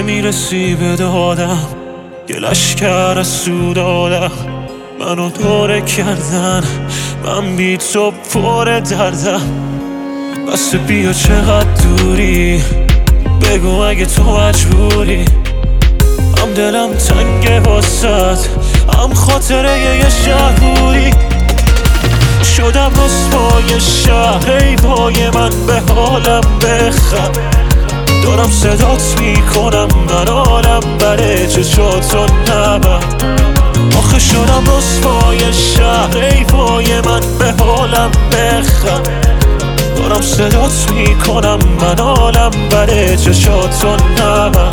نمیرسی به دادم، یه لشکر از سود آدم منو دوره کردن، من بی تو پر دردم. بس بیا چقدر دوری، بگو اگه تو مجبوری. هم دلم تنگه واسد، هم خاطره یه شهر بودی. شدم رسوای شهر، ای وای من به حالم بخم. دارم صدات میکنم من حالم بره، چشاتو نبر. آخه شدم رسوای شهر، ای وای من به حالم بخم. دارم صدات میکنم من حالم بره، چشاتو نبر.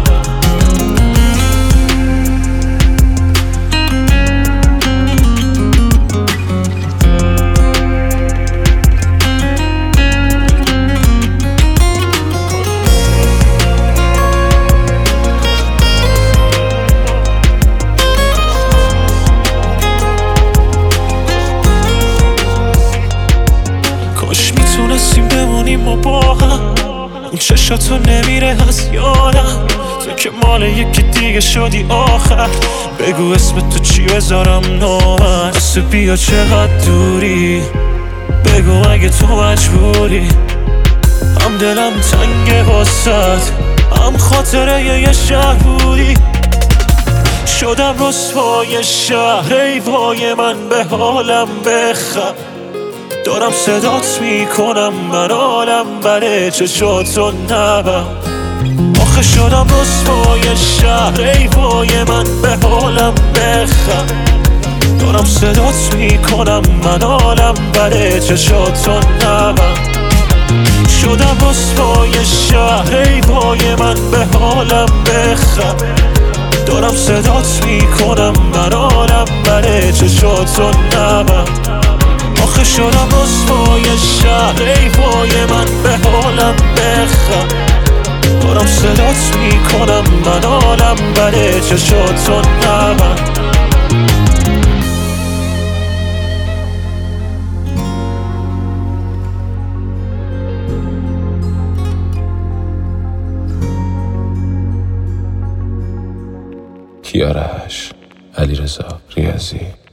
کاش میتونستیم بمونیم ما با هم، اون چشاتو نمیره از یادم. تو که مال یکی دیگه شدی آخر، بگو اسم تو چی بذارم نامن. بس بیا چقدر دوری، بگو اگه تو مجبوری. هم دلم تنگه واسد، هم خاطره یه شهر بودی. شدم رسوای شهر، ای وای من به حالم بخم. دارم صدات میکنم من حالم بره، چشاتو نبر. آخه شدم رسوای شهر، ای وای من به حالم بخم. دارم صدات میکنم من حالم بره، چشاتو نبر. شدم رسوای شهر، ای وای من به حالم بخم. دارم صدات میکنم من حالم بره، چشاتو نبر. آخه شدم رسوای شهر، ای وای من به حالم بخم. دارم صدات میکنم من حالم بره، چشاتو نبر. کیارش علیرضا ریاضی.